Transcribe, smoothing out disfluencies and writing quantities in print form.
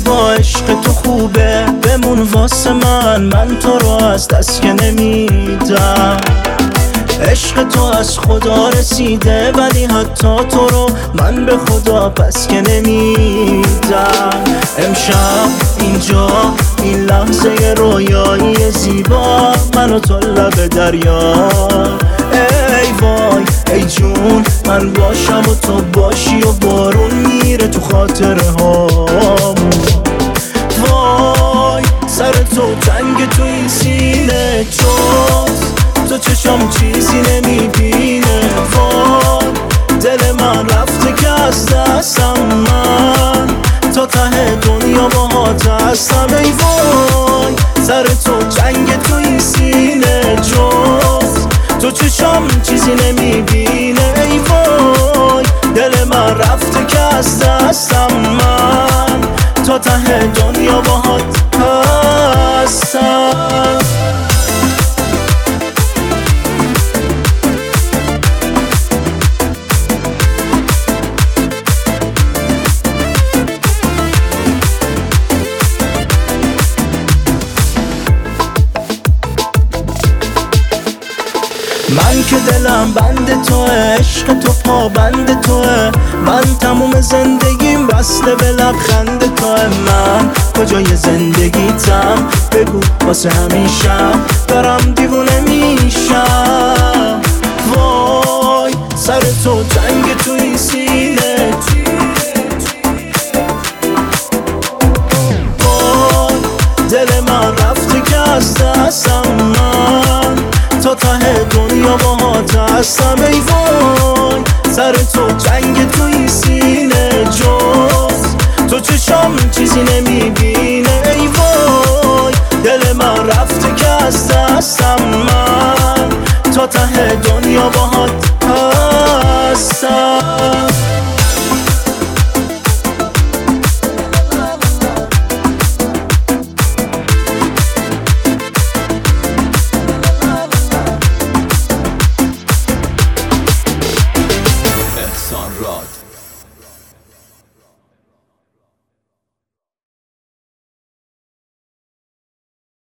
زیبا عشق تو خوبه، بمون واسه من تو رو از دست که نمیدم. عشق تو از خدا رسیده ولی حتی تو رو من به خدا پس که نمیدم. امشب اینجا این لحظه رویایی زیبا، من و تو لب دریا. ای وای ای جون من باشم و تو باشی و بارون میره تو خاطره هامون. وای سر تو تنگ تو این سینه، تو چشم چیزی نمیبینه. وای دل من رفته که از دستم، من تا ته دنیا باهات هستم. ای وای سر تو جنگ تو این سینه، تو چشم چیزی نمیبینه. ای وای دل من رفته که از دستم، من تا ته دنیا باهات هستم. من که دلم بند توه، عشق تو پا بند توه، من تموم زندگیم بسته به لبخند توه. من کجای زندگیتم بگو واسه همیشه، دارم دیوونه میشم. وای سر تو جنگ تو این سینه، وای دل من رفته که از دستم، من تا ته دنیا باهات هستم. ای وای سر تو جنگ تو این سینه، تو چشم چیزی نمیبینه. ای وای دل من رفته که از دستم، من تا ته دنیا باهات